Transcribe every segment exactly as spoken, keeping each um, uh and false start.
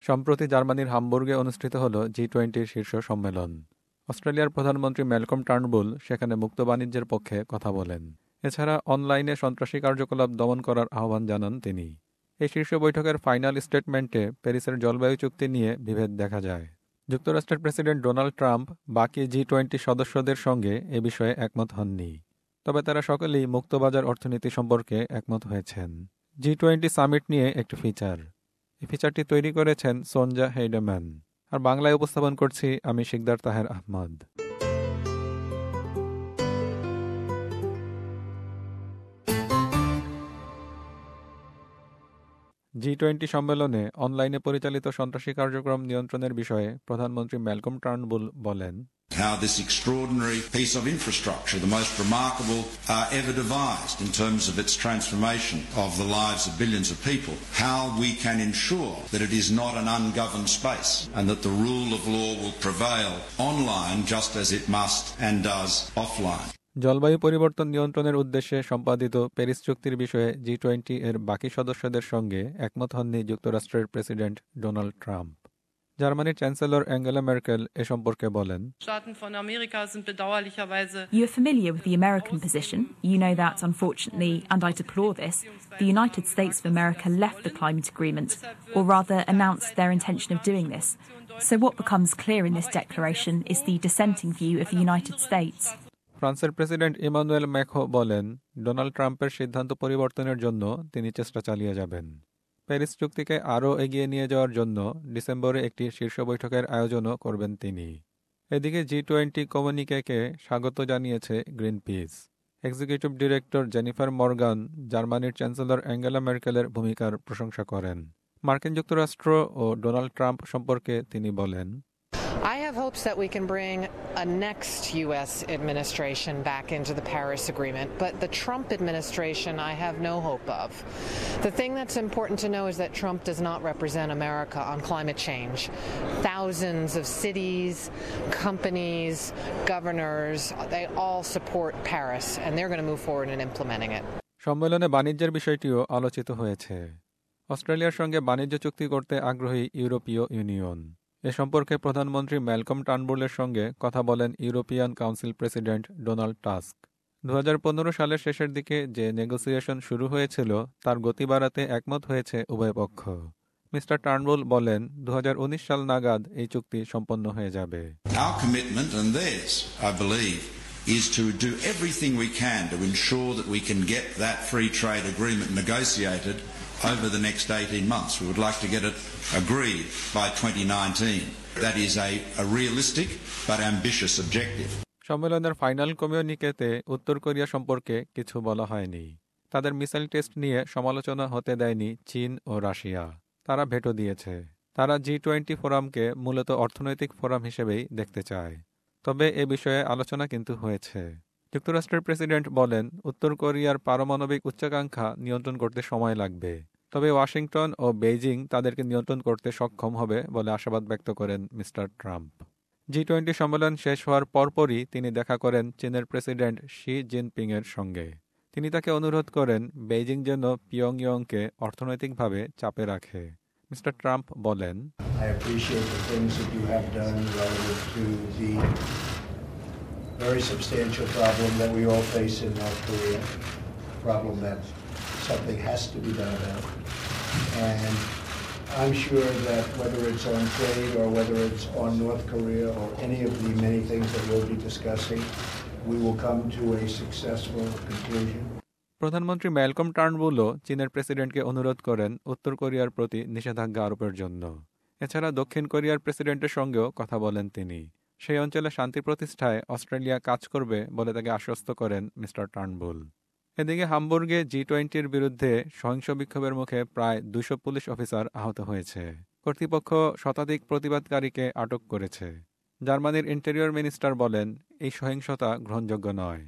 সম্প্রতি জার্মানির হামবুর্গে অনুষ্ঠিত হল জি টোয়েন্টির শীর্ষ সম্মেলন। অস্ট্রেলিয়ার প্রধানমন্ত্রী ম্যালকম টার্নবুল সেখানে মুক্ত বাণিজ্যের পক্ষে কথা বলেন। এছাড়া অনলাইনে সন্ত্রাসী কার্যকলাপ দমন করার আহ্বান জানান তিনি। এই শীর্ষ বৈঠকের ফাইনাল স্টেটমেন্টে প্যারিসের জলবায়ু চুক্তি নিয়ে বিভেদ দেখা যায়। যুক্তরাষ্ট্রের প্রেসিডেন্ট ডোনাল্ড ট্রাম্প বাকি জি টোয়েন্টি সদস্যদের সঙ্গে এ বিষয়ে একমত হননি। তবে তারা সকলেই মুক্তবাজার অর্থনীতি সম্পর্কে একমত হয়েছেন। জি টোয়েন্টি সামিট নিয়ে একটি ফিচার। এই ফিচারটি তৈরি করেছেন সঞ্জা হেইডেম্যান, আর বাংলায় উপস্থাপন করছি আমি শিকদার তাহের আহমদ। জি টোয়েন্টি সম্মেলনে অনলাইনে পরিচালিত সন্ত্রাসী কার্যক্রম নিয়ন্ত্রণের বিষয়ে প্রধানমন্ত্রী ম্যালকম টার্নবুল বলেন, How this extraordinary piece of infrastructure, the most remarkable uh, ever devised in terms of its transformation of the lives of billions of people, how we can ensure that it is not an ungoverned space and that the rule of law will prevail online just as it must and does offline. জলবায়ু পরিবর্তন নিয়ন্ত্রণের উদ্দেশ্যে সম্পাদিত Paris চুক্তির বিষয়ে জি twenty এর বাকি সদস্যদের সঙ্গে একমত হননি যুক্তরাষ্ট্রের প্রেসিডেন্ট ডোনাল্ড ট্রাম্প। জার্মানির চ্যান্সেলর অ্যাঙ্গেলা মের্কেল এ সম্পর্কে বলেন, You are familiar with the American position. You know that, unfortunately, and I deplore this, the United States of America left the climate agreement, or rather announced their intention of doing this. So what becomes clear in this declaration is the dissenting view of the United States. ফ্রান্সের president Emmanuel Macron বলেন, Donald ট্রাম্পের সিদ্ধান্ত পরিবর্তনের জন্য তিনি চেষ্টা চালিয়ে যাবেন। প্যারিস চুক্তিকে আরও এগিয়ে নিয়ে যাওয়ার জন্য ডিসেম্বরে একটি শীর্ষ বৈঠকের আয়োজনও করবেন তিনি। এদিকে জি টোয়েন্টি কমিউনিকেকে স্বাগত জানিয়েছে Greenpeace. Executive director Jennifer Morgan জার্মানির চ্যান্সেলর অ্যাঙ্গেলা মের্কেলের ভূমিকার প্রশংসা করেন। মার্কিন যুক্তরাষ্ট্র ও ডোনাল্ড ট্রাম্প সম্পর্কে তিনি বলেন, I have hopes that we can bring a next U S administration back into the Paris Agreement, but the Trump administration I have no hope of. The thing that's important to know is that Trump does not represent America on climate change. Thousands of cities, companies, governors, they all support Paris, and they're going to move forward in implementing it. সম্মেলনে বাণিজ্যের বিষয়টিও আলোচিত হয়েছে। অস্ট্রেলিয়ার সঙ্গে বাণিজ্য চুক্তি করতে আগ্রহী ইউরোপীয় ইউনিয়ন। এ সম্পর্কে প্রধানমন্ত্রী ম্যালকম টার্নবুলের সঙ্গে কথা বলেন European council president Donald Tusk. দু হাজার পনেরো সালের শেষের দিকে যে নেগোসিয়েশন শুরু হয়েছিল তার গতি বাড়াতে একমত হয়েছে উভয় পক্ষ। মিস্টার টার্নবুল বলেন, দু হাজার উনিশ সাল নাগাদ এই চুক্তি সম্পন্ন হয়ে যাবে। Our commitment and theirs, I believe, is to do everything we can to ensure that we can get that free trade agreement negotiated over the next eighteen months. We would like to get it agreed by twenty nineteen. That is a, a realistic but ambitious objective. সম্মেলনের final কমিউনিকেতে উত্তর কোরিয়া সম্পর্কে কিছু বলা হয়নি। তাদের missile test নিয়ে সমালোচনা হতে দেয়নি চীন ও রাশিয়া। তারা ভেটো দিয়েছে। তারা জি টোয়েন্টি ফোরামকে মূলত অর্থনৈতিক ফোরাম হিসেবেই দেখতে চায়। তবে এ বিষয়ে আলোচনা কিন্তু হয়েছে। যুক্তরাষ্ট্রের প্রেসিডেন্ট বলেন, উত্তর কোরিয়ার পারমাণবিক উচ্চাকাঙ্ক্ষা নিয়ন্ত্রণ করতে সময় লাগবে। তবে ওয়াশিংটন ও বেইজিং তাদেরকে নিয়ন্ত্রণ করতে সক্ষম হবে বলে আশাবাদ ব্যক্ত করেন মিস্টার ট্রাম্প। জি টোয়েন্টি সম্মেলন শেষ হওয়ার পরপরই তিনি দেখা করেন চীনের প্রেসিডেন্ট শি জিনপিং এর সঙ্গে। তিনি তাকে অনুরোধ করেন বেইজিং যেন পিয়ংইয়ংকে অর্থনৈতিকভাবে চাপে রাখে। মিস্টার ট্রাম্প বলেন, I appreciate the things that you have done relative to the very substantial problem that we all face in North Korea, problem that something has to be done about. And I'm sure that whether it's on trade or whether it's on North Korea or any of the many things that we'll be discussing, we will come to a successful conclusion. প্রধানমন্ত্রী Malcolm টার্নবুলও চীনের প্রেসিডেন্টকে অনুরোধ করেন উত্তর কোরিয়ার প্রতি নিষেধাজ্ঞা আরোপের জন্য। এছাড়া দক্ষিণ কোরিয়ার প্রেসিডেন্টের সঙ্গেও কথা বলেন তিনি। সেই অঞ্চলে শান্তি প্রতিষ্ঠায় অস্ট্রেলিয়া কাজ করবে বলে তাকে আশ্বস্ত করেন মিস্টার টার্নবুল। এদিকে হামবুর্গে জি টোয়েন্টির বিরুদ্ধে সহিংস বিক্ষোভের মুখে প্রায় দুশো পুলিশ অফিসার আহত হয়েছে। কর্তৃপক্ষ শতাধিক প্রতিবাদকারীকে আটক করেছে। জার্মানির ইন্টেরিয়র মিনিস্টার বলেন, এই সহিংসতা গ্রহণযোগ্য নয়।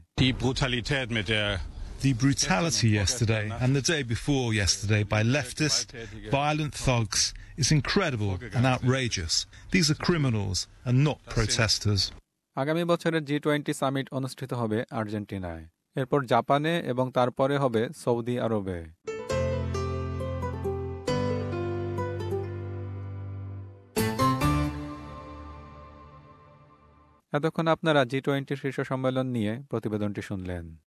The brutality yesterday and the day before yesterday by leftist, violent thugs is incredible and outrageous. These are criminals and not protesters. আগামী বছরের জি টোয়েন্টি সামিট অনুষ্ঠিত হবে আর্জেন্টিনায়, এরপর জাপানে এবং তারপরে হবে সৌদি আরবে। এতক্ষণ আপনারা জি টোয়েন্টি শীর্ষ সম্মেলন নিয়ে প্রতিবেদনটি শুনলেন।